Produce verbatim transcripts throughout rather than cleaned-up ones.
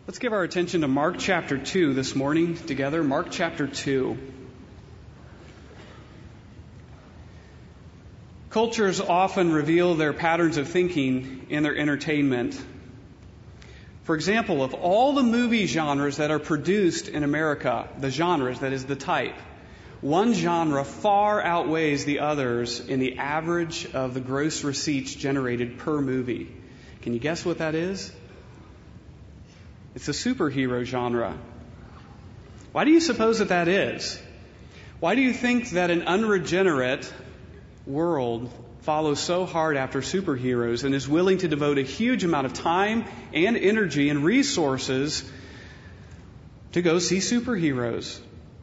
Let's give our attention to Mark chapter two this morning together. Mark chapter two. Cultures often reveal their patterns of thinking in their entertainment. For example, of all the movie genres that are produced in America, the genres, that is the type, one genre far outweighs the others in the average of the gross receipts generated per movie. Can you guess what that is? It's the superhero genre. Why do you suppose that that is? Why do you think that an unregenerate world follows so hard after superheroes and is willing to devote a huge amount of time and energy and resources to go see superheroes?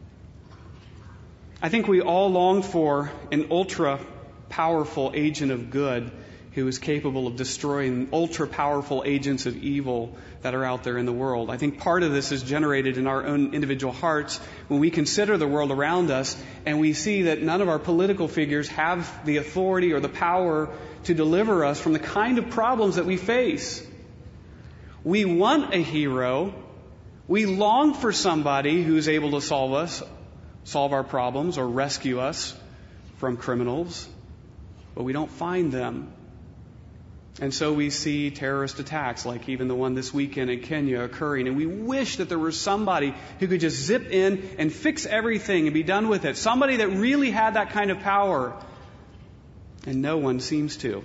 I think we all long for an ultra-powerful agent of good who is capable of destroying ultra-powerful agents of evil that are out there in the world. I think part of this is generated in our own individual hearts when we consider the world around us and we see that none of our political figures have the authority or the power to deliver us from the kind of problems that we face. We want a hero. We long for somebody who's able to solve us, solve our problems or rescue us from criminals, but we don't find them. And so we see terrorist attacks like even the one this weekend in Kenya occurring. And we wish that there was somebody who could just zip in and fix everything and be done with it. Somebody that really had that kind of power. And no one seems to.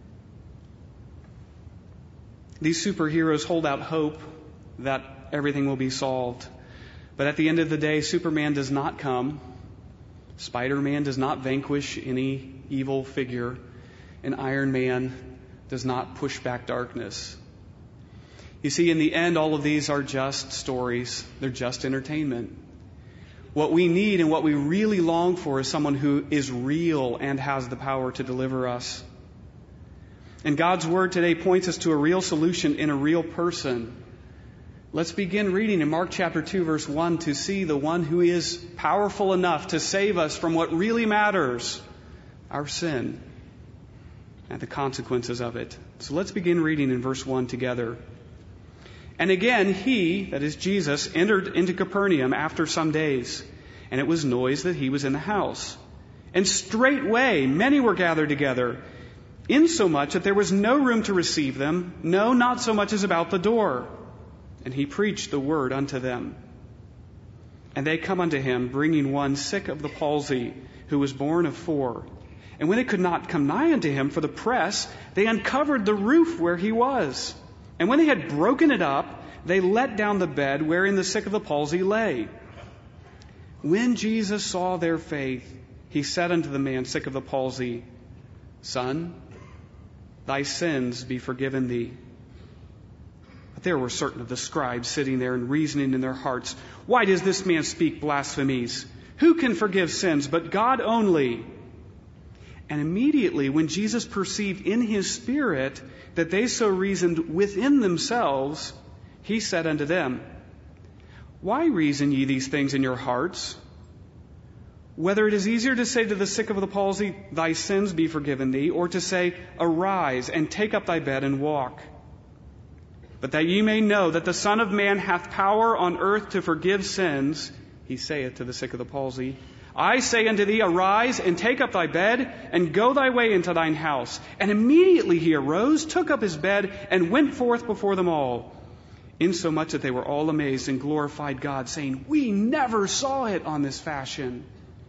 These superheroes hold out hope that everything will be solved. But at the end of the day, Superman does not come. Spider-Man does not vanquish any evil figure. And Iron Man does not push back darkness. You see, in the end, all of these are just stories. They're just entertainment. What we need and what we really long for is someone who is real and has the power to deliver us. And God's Word today points us to a real solution in a real person. Let's begin reading in Mark chapter two, verse one, to see the one who is powerful enough to save us from what really matters, our sin, and the consequences of it. So let's begin reading in verse one together. And again, he, that is Jesus, entered into Capernaum after some days, and it was noised that he was in the house. And straightway many were gathered together, insomuch that there was no room to receive them, no, not so much as about the door. And he preached the word unto them. And they come unto him, bringing one sick of the palsy, who was born of four. And when they could not come nigh unto him for the press, they uncovered the roof where he was. And when they had broken it up, they let down the bed wherein the sick of the palsy lay. When Jesus saw their faith, he said unto the man sick of the palsy, Son, thy sins be forgiven thee. But there were certain of the scribes sitting there and reasoning in their hearts, Why does this man speak blasphemies? Who can forgive sins but God only? And immediately when Jesus perceived in his spirit that they so reasoned within themselves, he said unto them, Why reason ye these things in your hearts? Whether it is easier to say to the sick of the palsy, Thy sins be forgiven thee, or to say, Arise and take up thy bed and walk. But that ye may know that the Son of Man hath power on earth to forgive sins, he saith to the sick of the palsy, I say unto thee, arise and take up thy bed and go thy way into thine house. And immediately he arose, took up his bed, and went forth before them all, insomuch that they were all amazed and glorified God, saying, We never saw it on this fashion.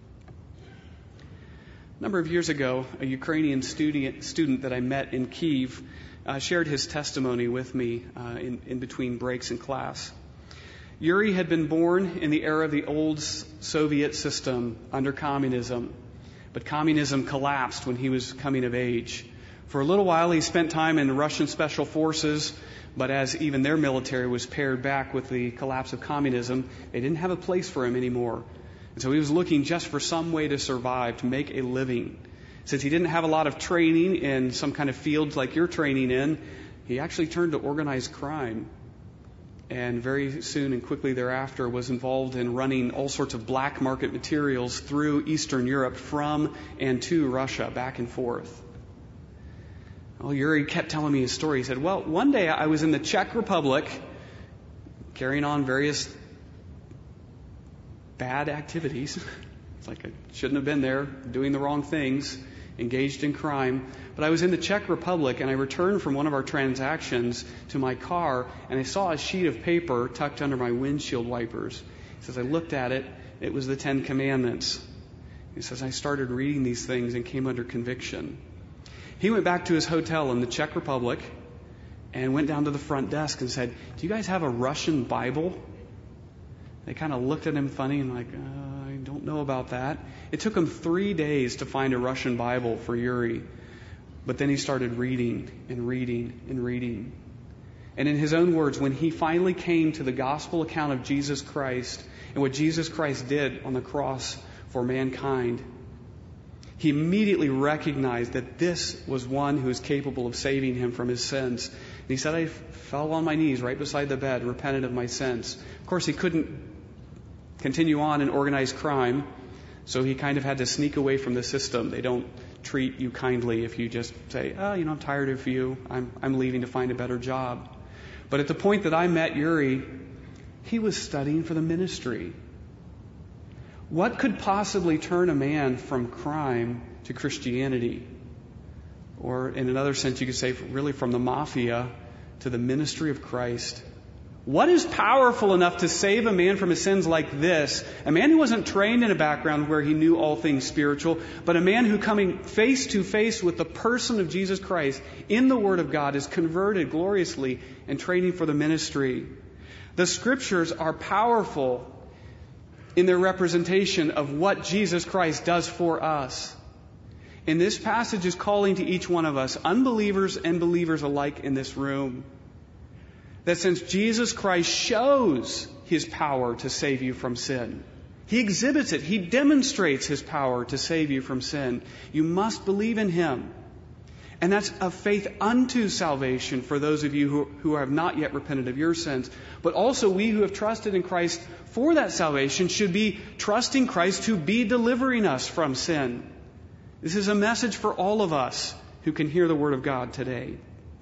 A number of years ago, a Ukrainian student, student that I met in Kyiv uh, shared his testimony with me uh, in, in between breaks in class. Yuri had been born in the era of the old Soviet system under communism, but communism collapsed when he was coming of age. For a little while he spent time in the Russian Special Forces, but as even their military was pared back with the collapse of communism, they didn't have a place for him anymore. And so he was looking just for some way to survive, to make a living. Since he didn't have a lot of training in some kind of fields like you're training in, he actually turned to organized crime. And very soon and quickly thereafter was involved in running all sorts of black market materials through Eastern Europe from and to Russia, back and forth. Well, Yuri kept telling me his story. He said, well, one day I was in the Czech Republic carrying on various bad activities. It's like I shouldn't have been there, doing the wrong things, engaged in crime. But I was in the Czech Republic, and I returned from one of our transactions to my car, and I saw a sheet of paper tucked under my windshield wipers. He says, I looked at it. It was the Ten Commandments. He says, I started reading these things and came under conviction. He went back to his hotel in the Czech Republic and went down to the front desk and said, do you guys have a Russian Bible? They kind of looked at him funny and like, uh, I don't know about that. It took him three days to find a Russian Bible for Yuri. But then he started reading and reading and reading. And in his own words, when he finally came to the gospel account of Jesus Christ and what Jesus Christ did on the cross for mankind, he immediately recognized that this was one who is capable of saving him from his sins. And he said, I fell on my knees right beside the bed, repented of my sins. Of course, he couldn't continue on in organized crime, so he kind of had to sneak away from the system. They don't treat you kindly if you just say, oh, you know, I'm tired of you. I'm, I'm leaving to find a better job. But at the point that I met Yuri, he was studying for the ministry. What could possibly turn a man from crime to Christianity? Or in another sense, you could say really from the mafia to the ministry of Christ. What is powerful enough to save a man from his sins like this? A man who wasn't trained in a background where he knew all things spiritual, but a man who coming face to face with the person of Jesus Christ in the Word of God is converted gloriously and training for the ministry. The Scriptures are powerful in their representation of what Jesus Christ does for us. And this passage is calling to each one of us, unbelievers and believers alike in this room, that since Jesus Christ shows His power to save you from sin, He exhibits it, He demonstrates His power to save you from sin, you must believe in Him. And that's a faith unto salvation for those of you who, who have not yet repented of your sins. But also we who have trusted in Christ for that salvation should be trusting Christ to be delivering us from sin. This is a message for all of us who can hear the Word of God today.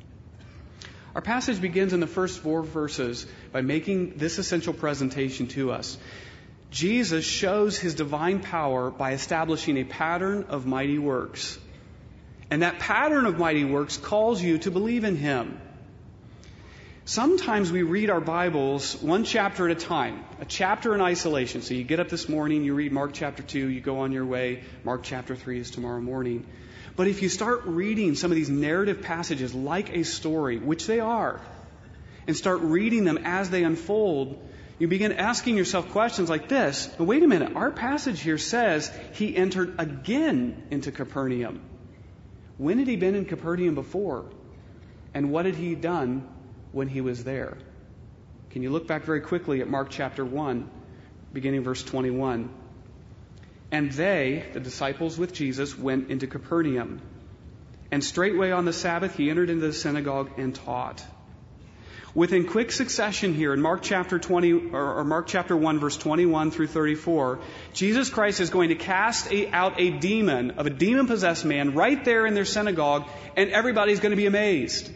Our passage begins in the first four verses by making this essential presentation to us. Jesus shows His divine power by establishing a pattern of mighty works. And that pattern of mighty works calls you to believe in Him. Sometimes we read our Bibles one chapter at a time, a chapter in isolation. So you get up this morning, you read Mark chapter two, you go on your way. Mark chapter three is tomorrow morning. But if you start reading some of these narrative passages like a story, which they are, and start reading them as they unfold, you begin asking yourself questions like this. But wait a minute, our passage here says He entered again into Capernaum. When had He been in Capernaum before? And what had He done when He was there? Can you look back very quickly at Mark chapter one, beginning verse twenty-one? And they, the disciples with Jesus, went into Capernaum. And straightway on the Sabbath He entered into the synagogue and taught. Within quick succession here in Mark chapter twenty or Mark chapter one, verse twenty-one through thirty-four, Jesus Christ is going to cast a, out a demon of a demon-possessed man right there in their synagogue, and everybody's going to be amazed.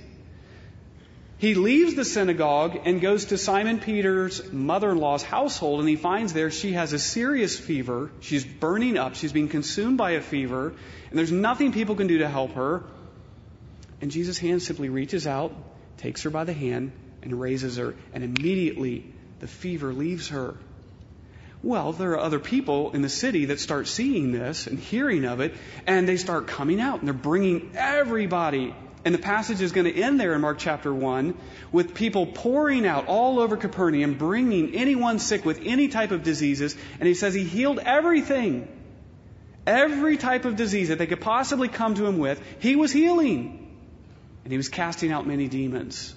He leaves the synagogue and goes to Simon Peter's mother-in-law's household, and he finds there she has a serious fever. She's burning up. She's being consumed by a fever, and there's nothing people can do to help her. And Jesus' hand simply reaches out, takes her by the hand, and raises her, and immediately the fever leaves her. Well, there are other people in the city that start seeing this and hearing of it, and they start coming out, and they're bringing everybody. And the passage is going to end there in Mark chapter one with people pouring out all over Capernaum, bringing anyone sick with any type of diseases. And He says He healed everything. Every type of disease that they could possibly come to Him with, He was healing. And He was casting out many demons.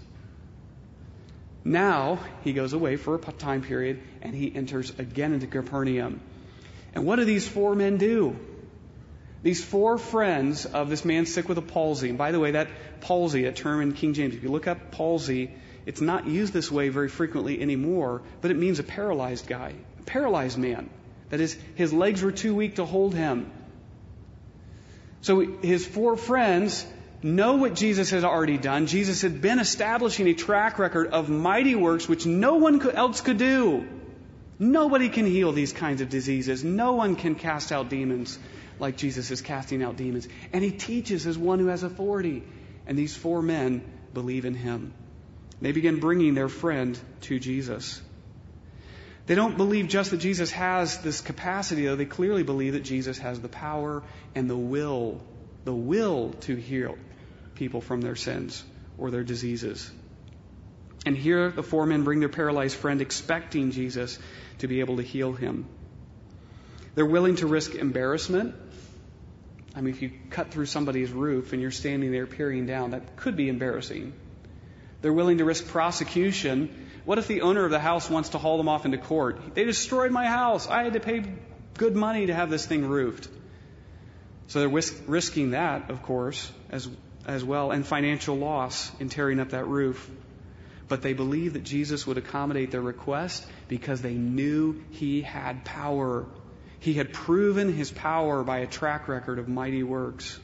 Now He goes away for a time period and He enters again into Capernaum. And what do these four men do? These four friends of this man sick with a palsy. And by the way, that palsy, a term in King James, if you look up palsy, it's not used this way very frequently anymore, but it means a paralyzed guy, a paralyzed man. That is, his legs were too weak to hold him. So his four friends know what Jesus had already done. Jesus had been establishing a track record of mighty works which no one else could do. Nobody can heal these kinds of diseases. No one can cast out demons like Jesus is casting out demons. And he teaches as one who has authority. And these four men believe in him. They begin bringing their friend to Jesus. They don't believe just that Jesus has this capacity, though. They clearly believe that Jesus has the power and the will, the will to heal people from their sins or their diseases. And here the four men bring their paralyzed friend, expecting Jesus to be able to heal him. They're willing to risk embarrassment. I mean, if you cut through somebody's roof and you're standing there peering down, that could be embarrassing. They're willing to risk prosecution. What if the owner of the house wants to haul them off into court? They destroyed my house. I had to pay good money to have this thing roofed. So they're risk- risking that, of course, as, as well, and financial loss in tearing up that roof. But they believe that Jesus would accommodate their request because they knew he had power. He had proven his power by a track record of mighty works.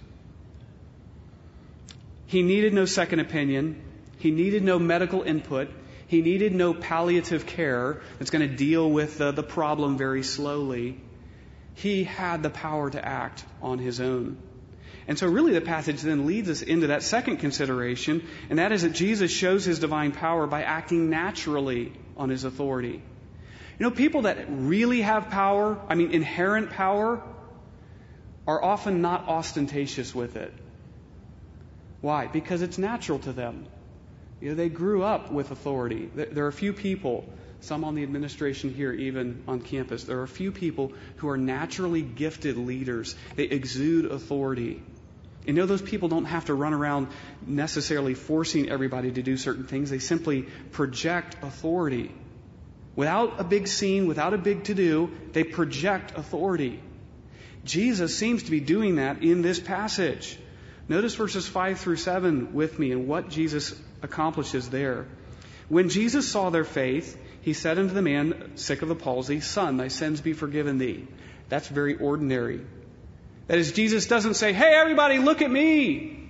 He needed no second opinion. He needed no medical input. He needed no palliative care that's going to deal with the, the problem very slowly. He had the power to act on his own. And so really the passage then leads us into that second consideration, and that is that Jesus shows his divine power by acting naturally on his authority. You know, people that really have power, I mean inherent power, are often not ostentatious with it. Why? Because it's natural to them. You know, they grew up with authority. There are a few people, some on the administration here, even on campus, there are a few people who are naturally gifted leaders. They exude authority. You know, those people don't have to run around necessarily forcing everybody to do certain things. They simply project authority. Without a big scene, without a big to-do, they project authority. Jesus seems to be doing that in this passage. Notice verses five through seven with me and what Jesus accomplishes there. When Jesus saw their faith, he said unto the man sick of the palsy, Son, thy sins be forgiven thee. That's very ordinary. That is, Jesus doesn't say, hey, everybody, look at me.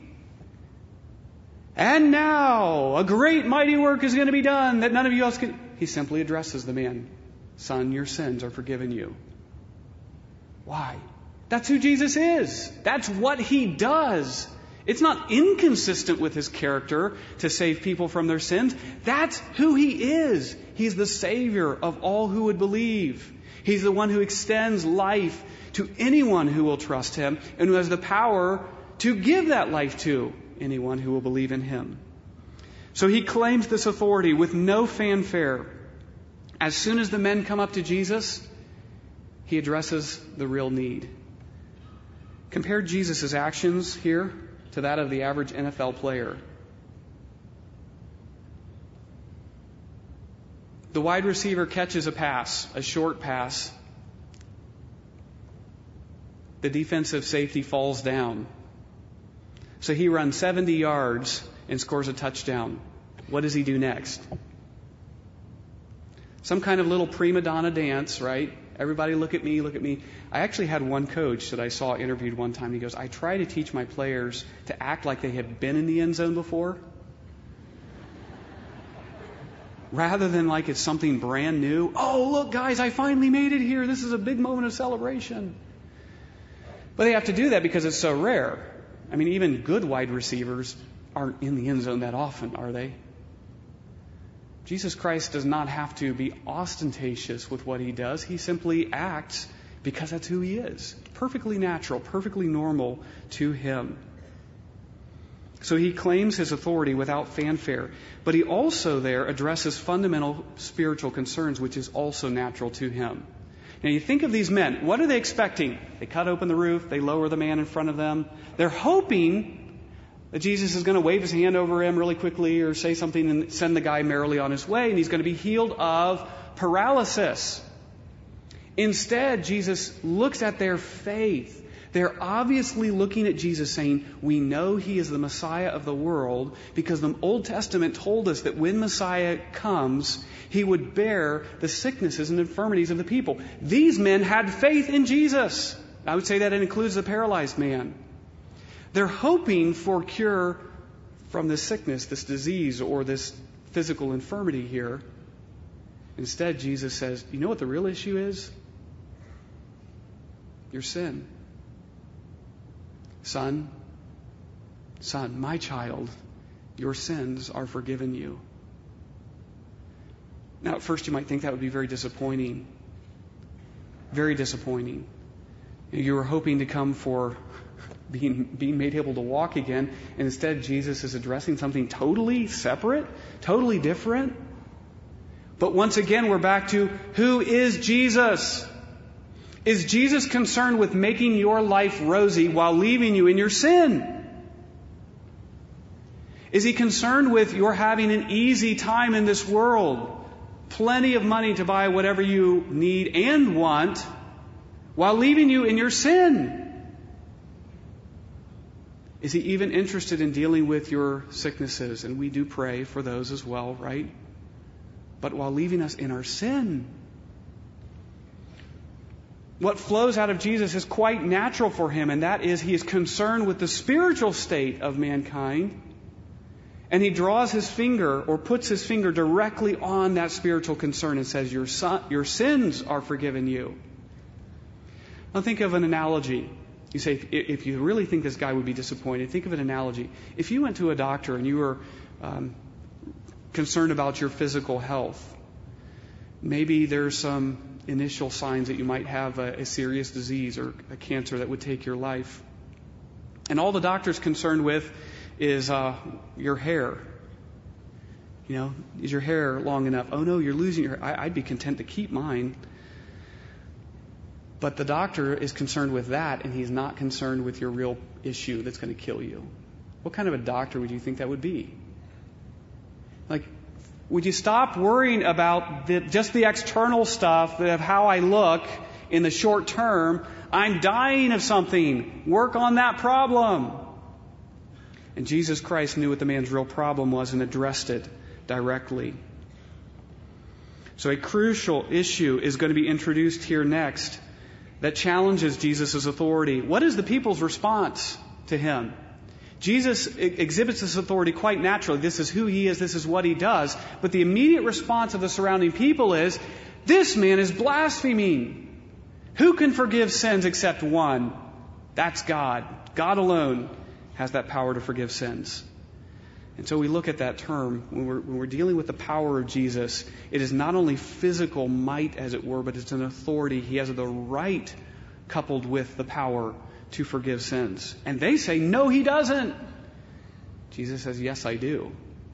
And now a great mighty work is going to be done that none of you else can. He simply addresses the man. Son, your sins are forgiven you. Why? That's who Jesus is. That's what he does. It's not inconsistent with his character to save people from their sins. That's who he is. He's the Savior of all who would believe. He's the one who extends life to anyone who will trust him and who has the power to give that life to anyone who will believe in him. So he claims this authority with no fanfare. As soon as the men come up to Jesus, he addresses the real need. Compare Jesus' actions here to that of the average N F L player. The wide receiver catches a pass, a short pass. The defensive safety falls down. So he runs seventy yards and scores a touchdown. What does he do next? Some kind of little prima donna dance, right? Everybody look at me, look at me. I actually had one coach that I saw interviewed one time. He goes, I try to teach my players to act like they had been in the end zone before, rather than like it's something brand new. Oh, look, guys, I finally made it here. This is a big moment of celebration. But they have to do that because it's so rare. I mean, even good wide receivers aren't in the end zone that often, are they? Jesus Christ does not have to be ostentatious with what he does. He simply acts because that's who he is. Perfectly natural, perfectly normal to him. So he claims his authority without fanfare. But he also there addresses fundamental spiritual concerns, which is also natural to him. Now you think of these men. What are they expecting? They cut open the roof. They lower the man in front of them. They're hoping that Jesus is going to wave his hand over him really quickly or say something and send the guy merrily on his way, and he's going to be healed of paralysis. Instead, Jesus looks at their faith. They're obviously looking at Jesus saying, we know he is the Messiah of the world because the Old Testament told us that when Messiah comes, he would bear the sicknesses and infirmities of the people. These men had faith in Jesus. I would say that it includes the paralyzed man. They're hoping for cure from this sickness, this disease, or this physical infirmity here. Instead, Jesus says, you know what the real issue is? Your sin. Son, son, my child, your sins are forgiven you. Now, at first you might think that would be very disappointing. Very disappointing. You were hoping to come for being, being made able to walk again, and instead Jesus is addressing something totally separate, totally different. But once again, we're back to, who is Jesus? Is Jesus concerned with making your life rosy while leaving you in your sin? Is He concerned with your having an easy time in this world? Plenty of money to buy whatever you need and want while leaving you in your sin? Is He even interested in dealing with your sicknesses? And we do pray for those as well, right? But while leaving us in our sin. What flows out of Jesus is quite natural for Him, and that is He is concerned with the spiritual state of mankind. And He draws His finger or puts His finger directly on that spiritual concern and says, your, son, your sins are forgiven you. Now think of an analogy. You say, if, if you really think this guy would be disappointed, think of an analogy. If you went to a doctor and you were um, concerned about your physical health, maybe there's some initial signs that you might have a, a serious disease or a cancer that would take your life. And all the doctor's concerned with is uh, your hair. You know, is your hair long enough? Oh no, you're losing your hair. I, I'd be content to keep mine. But the doctor is concerned with that, and he's not concerned with your real issue that's going to kill you. What kind of a doctor would you think that would be? Like, would you stop worrying about the, just the external stuff of how I look in the short term? I'm dying of something. Work on that problem. And Jesus Christ knew what the man's real problem was and addressed it directly. So a crucial issue is going to be introduced here next that challenges Jesus' authority. What is the people's response to Him? Jesus exhibits this authority quite naturally. This is who He is. This is what He does. But the immediate response of the surrounding people is, this man is blaspheming. Who can forgive sins except one? That's God. God alone has that power to forgive sins. And so we look at that term, when we're, when we're dealing with the power of Jesus, it is not only physical might, as it were, but it's an authority. He has the right coupled with the power to forgive sins. And they say, no, He doesn't. Jesus says, yes, I do.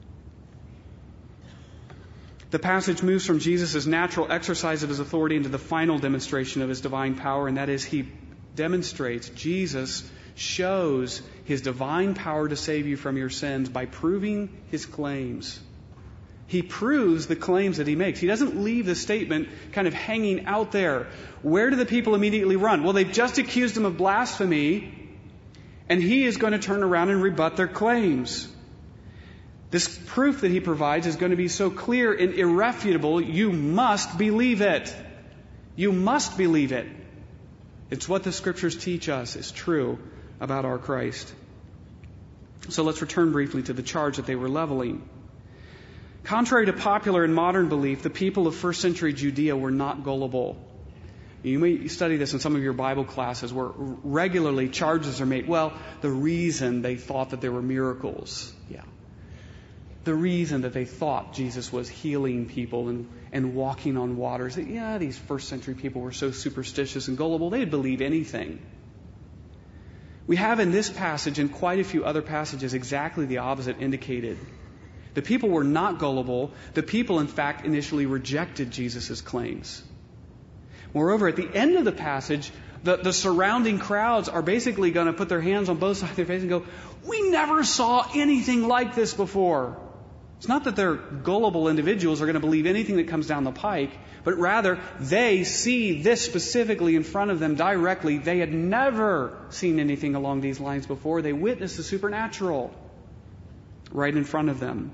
The passage moves from Jesus' natural exercise of His authority into the final demonstration of His divine power, and that is He demonstrates, Jesus shows His divine power to save you from your sins by proving His claims. He proves the claims that He makes. He doesn't leave the statement kind of hanging out there. Where do the people immediately run? Well, they've just accused Him of blasphemy, and He is going to turn around and rebut their claims. This proof that He provides is going to be so clear and irrefutable, you must believe it. You must believe it. It's what the Scriptures teach us is true about our Christ. So let's return briefly to the charge that they were leveling. Contrary to popular and modern belief, the people of first century Judea were not gullible. You may study this in some of your Bible classes where regularly charges are made. Well, the reason they thought that there were miracles. Yeah. The reason that they thought Jesus was healing people and, and walking on waters. Yeah, these first century people were so superstitious and gullible, they'd believe anything. We have in this passage and quite a few other passages exactly the opposite indicated. The people were not gullible. The people, in fact, initially rejected Jesus' claims. Moreover, at the end of the passage, the, the surrounding crowds are basically going to put their hands on both sides of their face and go, we never saw anything like this before. It's not that they're gullible individuals are going to believe anything that comes down the pike, but rather they see this specifically in front of them directly. They had never seen anything along these lines before. They witnessed the supernatural right in front of them.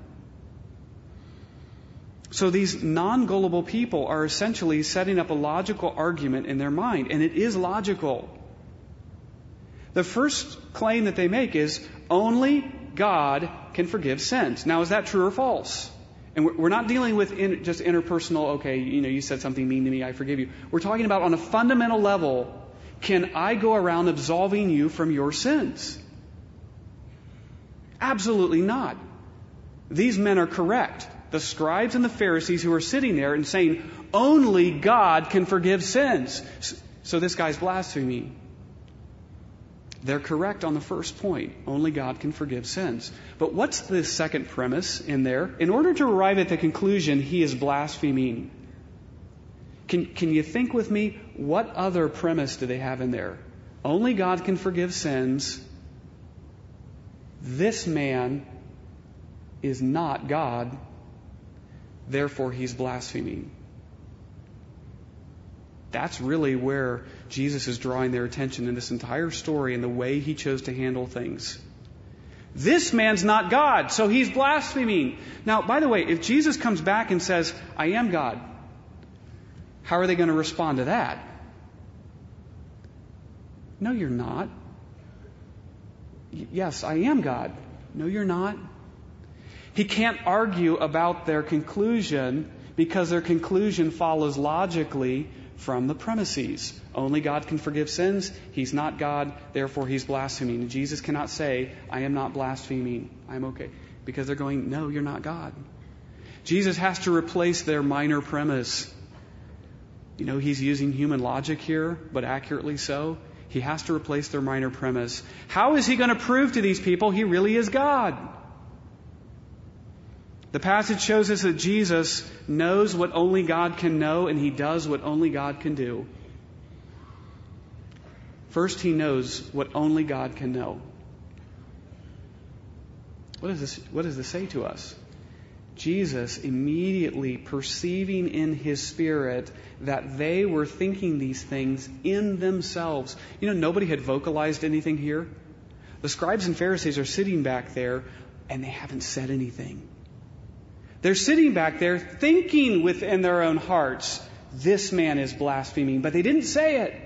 So these non-gullible people are essentially setting up a logical argument in their mind, and it is logical. The first claim that they make is only God can forgive sins. Now, is that true or false? And we're not dealing with in, just interpersonal, okay, you know, you said something mean to me, I forgive you. We're talking about on a fundamental level, can I go around absolving you from your sins? Absolutely not. These men are correct. The scribes and the Pharisees who are sitting there and saying, only God can forgive sins. So this guy's blaspheming. They're correct on the first point. Only God can forgive sins. But what's the second premise in there? In order to arrive at the conclusion, he is blaspheming. Can, can you think with me, what other premise do they have in there? Only God can forgive sins. This man is not God. Therefore, he's blaspheming. That's really where Jesus is drawing their attention in this entire story and the way he chose to handle things. This man's not God, so he's blaspheming. Now, by the way, if Jesus comes back and says, I am God, how are they going to respond to that? No, you're not. Y- yes, I am God. No, you're not. He can't argue about their conclusion because their conclusion follows logically from the premises. Only God can forgive sins. He's not God, therefore he's blaspheming. And Jesus cannot say, I am not blaspheming. I'm okay. Because they're going, no, you're not God. Jesus has to replace their minor premise. You know, he's using human logic here, but accurately so. He has to replace their minor premise. How is he going to prove to these people he really is God? The passage shows us that Jesus knows what only God can know, and he does what only God can do. First, he knows what only God can know. What does this, what does this say to us? Jesus, immediately perceiving in his spirit that they were thinking these things in themselves. You know, nobody had vocalized anything here. The scribes and Pharisees are sitting back there, and they haven't said anything. They're sitting back there thinking within their own hearts, this man is blaspheming, but they didn't say it.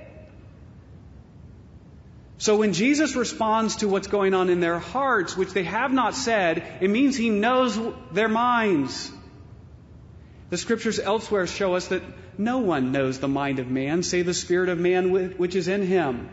So when Jesus responds to what's going on in their hearts, which they have not said, it means he knows their minds. The scriptures elsewhere show us that no one knows the mind of man, save the spirit of man which is in him.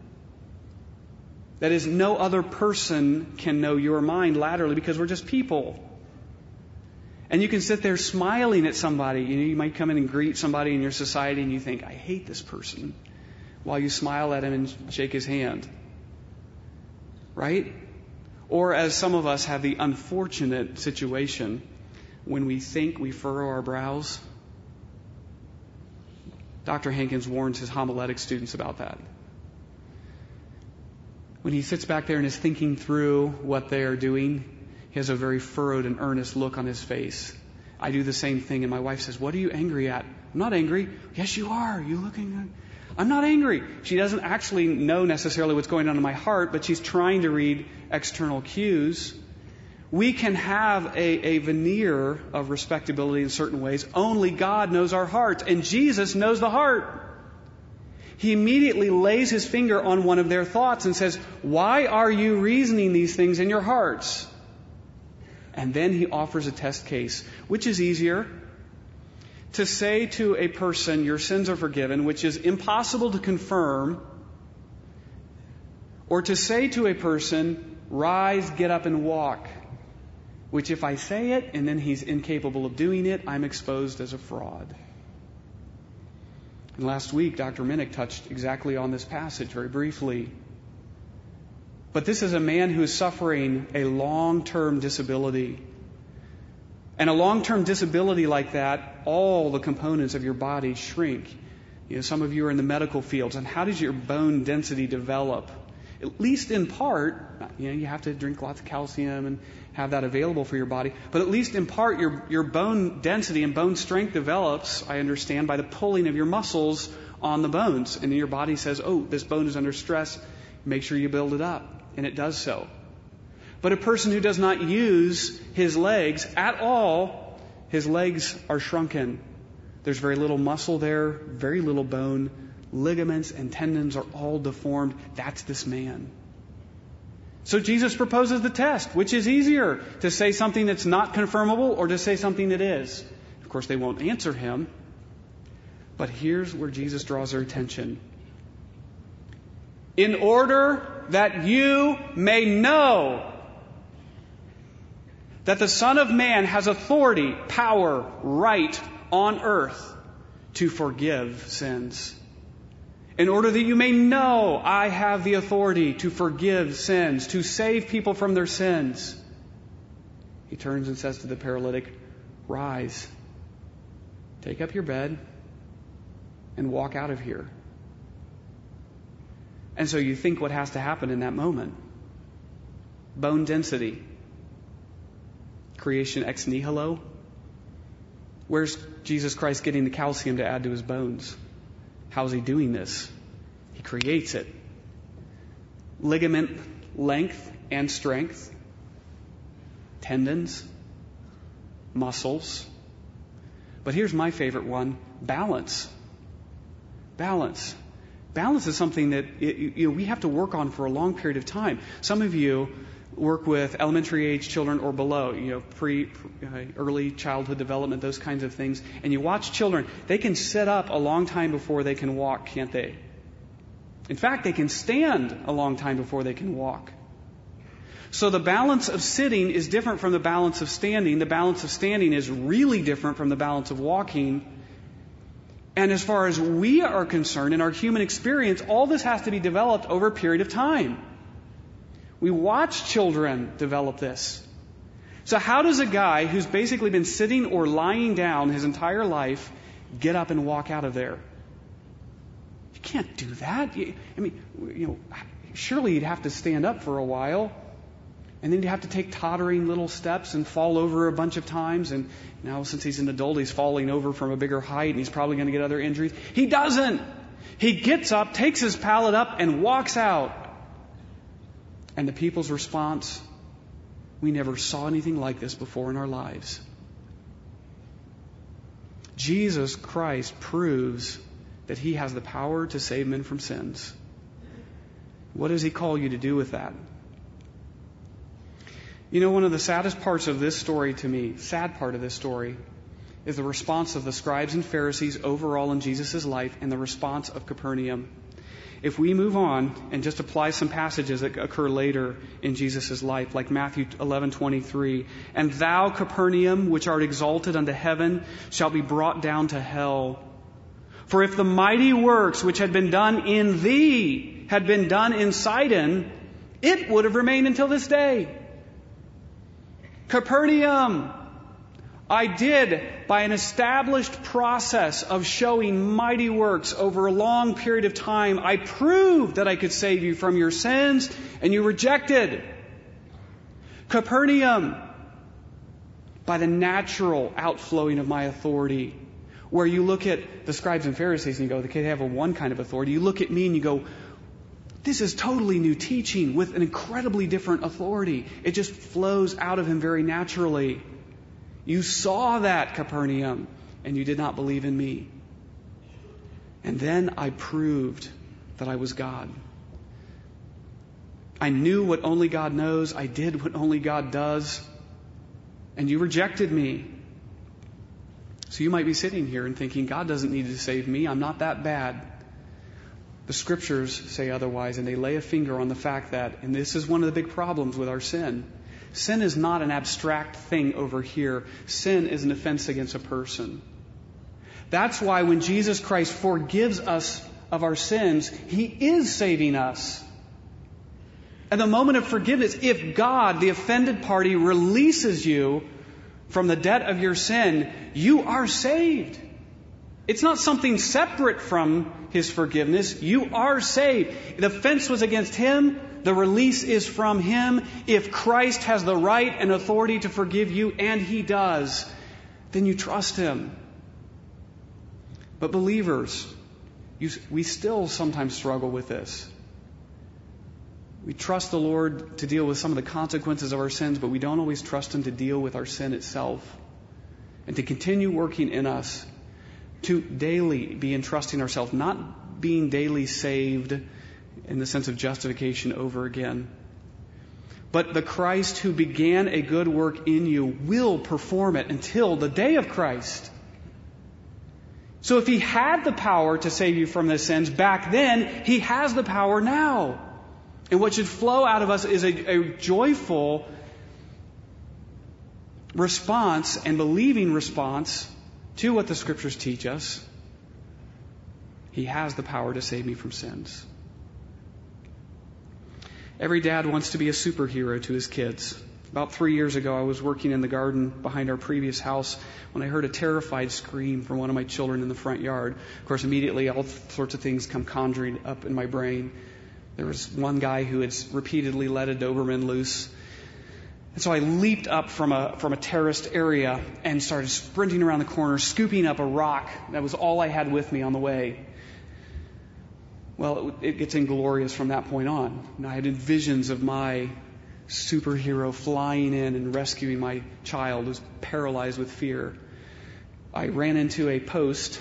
That is, no other person can know your mind laterally because we're just people. And you can sit there smiling at somebody. You know, you might come in and greet somebody in your society and you think, I hate this person, while you smile at him and shake his hand. Right? Or as some of us have the unfortunate situation when we think we furrow our brows. Doctor Hankins warns his homiletic students about that. When he sits back there and is thinking through what they are doing, he has a very furrowed and earnest look on his face. I do the same thing, and my wife says, what are you angry at? I'm not angry. Yes, you are. You looking? I'm not angry. She doesn't actually know necessarily what's going on in my heart, but she's trying to read external cues. We can have a, a veneer of respectability in certain ways. Only God knows our hearts, and Jesus knows the heart. He immediately lays his finger on one of their thoughts and says, why are you reasoning these things in your hearts? And then he offers a test case. Which is easier? To say to a person, your sins are forgiven, which is impossible to confirm, or to say to a person, rise, get up and walk, which if I say it and then he's incapable of doing it, I'm exposed as a fraud. And last week, Doctor Minnick touched exactly on this passage very briefly. But this is a man who is suffering a long-term disability. And a long-term disability like that, all the components of your body shrink. You know, some of you are in the medical fields. And how does your bone density develop? At least in part, you know, you have to drink lots of calcium and have that available for your body. But at least in part, your, your bone density and bone strength develops, I understand, by the pulling of your muscles on the bones. And then your body says, oh, this bone is under stress. Make sure you build it up. And it does so. But a person who does not use his legs at all, his legs are shrunken. There's very little muscle there, very little bone, ligaments and tendons are all deformed. That's this man. So Jesus proposes the test. Which is easier, to say something that's not confirmable or to say something that is? Of course, they won't answer him. But here's where Jesus draws their attention. In order that you may know that the Son of Man has authority, power, right on earth to forgive sins. In order that you may know I have the authority to forgive sins, to save people from their sins. He turns and says to the paralytic, rise, take up your bed, and walk out of here. And so you think what has to happen in that moment? Bone density. Creation ex nihilo. Where's Jesus Christ getting the calcium to add to his bones? How is he doing this? He creates it. Ligament length and strength. Tendons. Muscles. But here's my favorite one. Balance. Balance. Balance is something that you know, we have to work on for a long period of time. Some of you work with elementary age children or below, you know, pre, pre early childhood development, those kinds of things. And you watch children, they can sit up a long time before they can walk, can't they? In fact, they can stand a long time before they can walk. So the balance of sitting is different from the balance of standing. The balance of standing is really different from the balance of walking. And as far as we are concerned, in our human experience, all this has to be developed over a period of time. We watch children develop this. So how does a guy who's basically been sitting or lying down his entire life get up and walk out of there? You can't do that. You, I mean, you know, surely you'd have to stand up for a while. And then you have to take tottering little steps and fall over a bunch of times. And now since he's an adult, he's falling over from a bigger height and he's probably going to get other injuries. He doesn't. He gets up, takes his pallet up, and walks out. And the people's response, we never saw anything like this before in our lives. Jesus Christ proves that he has the power to save men from sins. What does he call you to do with that? You know, one of the saddest parts of this story to me, sad part of this story, is the response of the scribes and Pharisees overall in Jesus' life and the response of Capernaum. If we move on and just apply some passages that occur later in Jesus' life, like Matthew eleven twenty-three, and thou, Capernaum, which art exalted unto heaven, shall be brought down to hell. For if the mighty works which had been done in thee had been done in Sidon, it would have remained until this day. Capernaum, I did, by an established process of showing mighty works over a long period of time, I proved that I could save you from your sins, and you rejected. Capernaum, by the natural outflowing of my authority, where you look at the scribes and Pharisees and you go, they have a one kind of authority. You look at me and you go, this is totally new teaching with an incredibly different authority. It just flows out of him very naturally. You saw that, Capernaum, and you did not believe in me. And then I proved that I was God. I knew what only God knows. I did what only God does. And you rejected me. So you might be sitting here and thinking, God doesn't need to save me. I'm not that bad. The scriptures say otherwise, and they lay a finger on the fact that, and this is one of the big problems with our sin, sin is not an abstract thing over here. Sin is an offense against a person. That's why when Jesus Christ forgives us of our sins, He is saving us. At the moment of forgiveness, if God, the offended party, releases you from the debt of your sin, you are saved. It's not something separate from His forgiveness. You are saved. The offense was against Him. The release is from Him. If Christ has the right and authority to forgive you, and He does, then you trust Him. But believers, you, we still sometimes struggle with this. We trust the Lord to deal with some of the consequences of our sins, but we don't always trust Him to deal with our sin itself and to continue working in us to daily be entrusting ourselves, not being daily saved in the sense of justification over again. But the Christ who began a good work in you will perform it until the day of Christ. So if He had the power to save you from the sins back then, He has the power now. And what should flow out of us is a, a joyful response and believing response to what the Scriptures teach us. He has the power to save me from sins. Every dad wants to be a superhero to his kids. About three years ago, I was working in the garden behind our previous house when I heard a terrified scream from one of my children in the front yard. Of course, immediately all sorts of things come conjuring up in my brain. There was one guy who had repeatedly let a Doberman loose. And so I leaped up from a from a terraced area and started sprinting around the corner, scooping up a rock. That was all I had with me on the way. Well, it gets inglorious from that point on. And I had visions of my superhero flying in and rescuing my child who was paralyzed with fear. I ran into a post,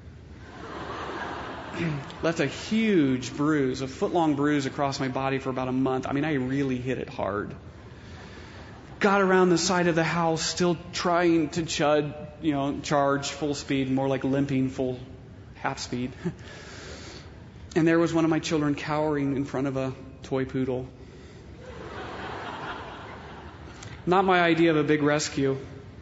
left a huge bruise, a foot-long bruise across my body for about a month. I mean, I really hit it hard. Got around the side of the house, still trying to chud, you know, charge full speed, more like limping full half speed. And there was one of my children cowering in front of a toy poodle. Not my idea of a big rescue.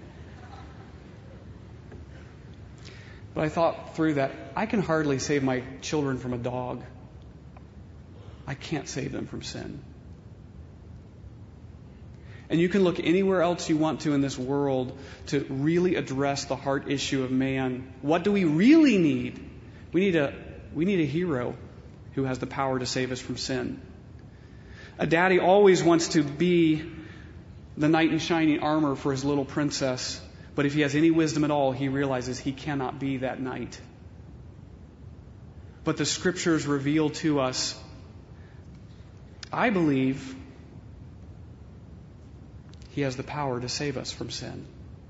But I thought through that. I can hardly save my children from a dog. I can't save them from sin. And you can look anywhere else you want to in this world to really address the heart issue of man. What do we really need? We need a We need a hero who has the power to save us from sin. A daddy always wants to be the knight in shining armor for his little princess. But if he has any wisdom at all, he realizes he cannot be that knight. But the Scriptures reveal to us, I believe, He has the power to save us from sin.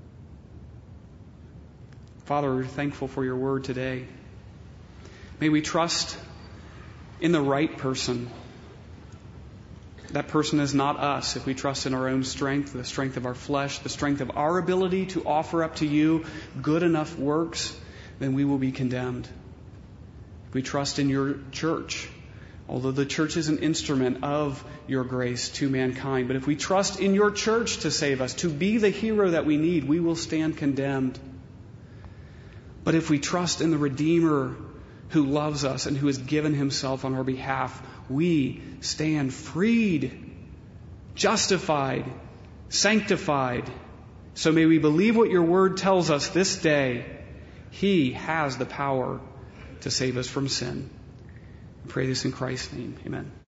Father, we're thankful for your word today. May we trust in the right person. That person is not us. If we trust in our own strength, the strength of our flesh, the strength of our ability to offer up to you good enough works, then we will be condemned. If we trust in your church, although the church is an instrument of your grace to mankind, but if we trust in your church to save us, to be the hero that we need, we will stand condemned. But if we trust in the Redeemer who loves us and who has given himself on our behalf, we stand freed, justified, sanctified. So may we believe what your word tells us this day. He has the power to save us from sin. I pray this in Christ's name. Amen.